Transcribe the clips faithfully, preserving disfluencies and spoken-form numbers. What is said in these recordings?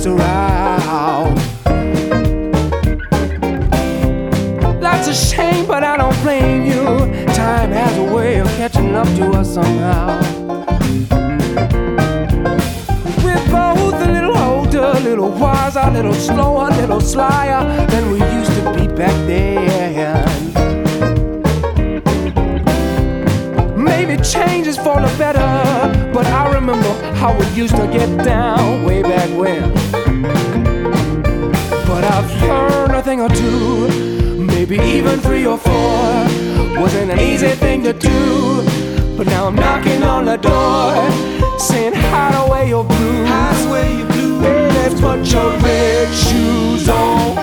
mess around. That's a shame, but I don't blame you. Time has a way of catching up to us somehow. We're both a little older, a little wiser, a little slower, a little slyer than we used to be back then. Maybe change is for the better, but I remember how we used to get down way back when. But I've learned a thing or two, maybe even three or four. Wasn't an easy thing to do, but now I'm knocking on the door, saying hide away your blues. Hide away your blues. Let's put your red shoes on.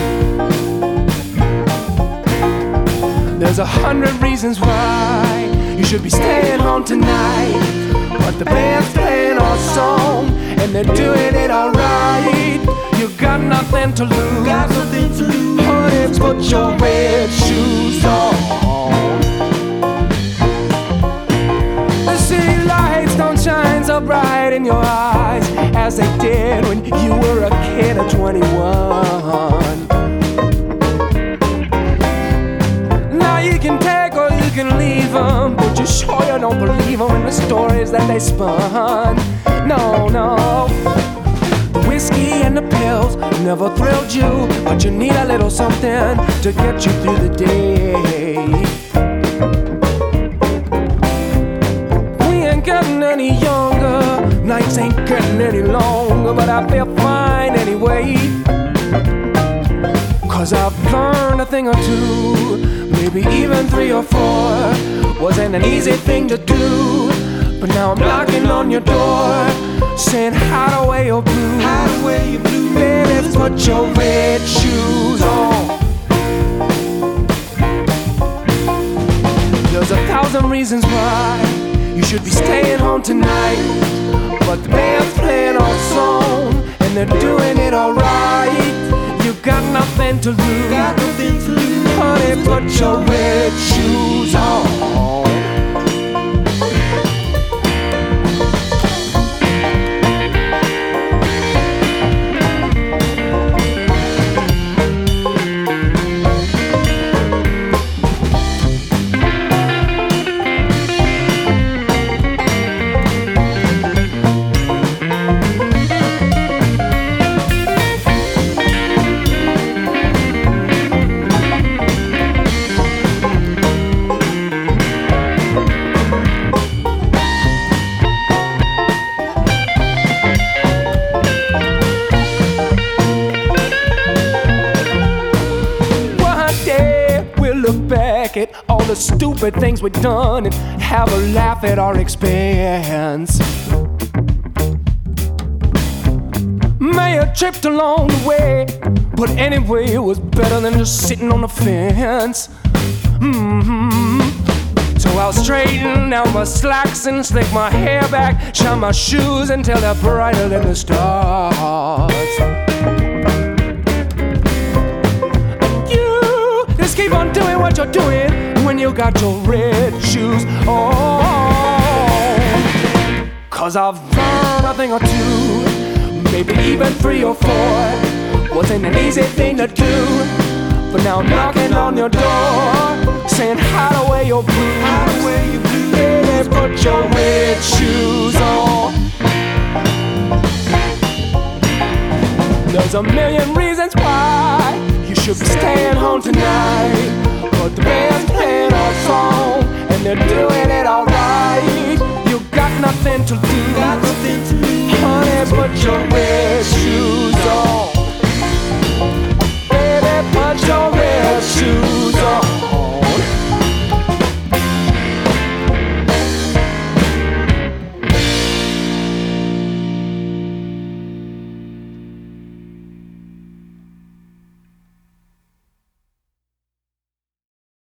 There's a hundred reasons why you should be staying home tonight, but the band's playing our song and they're doing it alright. You got nothing to lose. Got nothing to lose. Honey, put your red shoes on. The city lights don't shine so bright in your eyes as they did when you were a kid of twenty-one. Now you can take or you can leave them, but you sure you don't believe them in the stories that they spun. No, no. The whiskey and the pills never thrilled you, but you need a little something to get you through the day. We ain't getting any younger, nights ain't getting any longer, but I feel fine anyway. Cause I've learned a thing or two, maybe even three or four. Wasn't an easy thing to do, but now I'm knocking on your door, saying hide away your blues. Hide away your blues. Baby, put your red shoes on. There's a thousand reasons why you should be staying home tonight, but the band's playing our song and they're doing it alright. You got nothing to lose. Got nothing to lose. Honey, put your red shoes on. At all the stupid things we've done and have a laugh at our expense. May have tripped along the way, but anyway it was better than just sitting on the fence. Mm-hmm. So I'll straighten out my slacks and slick my hair back, shine my shoes until they're brighter than the stars. Keep on doing what you're doing when you got your red shoes on. Cause I've learned a thing or two, maybe even three or four. Wasn't an easy thing to do, but now I'm knocking on your door, saying hide away your blues. Hide away your blues. Baby, put your red shoes on. There's a million reasons why you should be staying home tonight, but the band's playing our song and they're doing it alright. You got nothing to lose. Got nothing to lose. Honey, put your red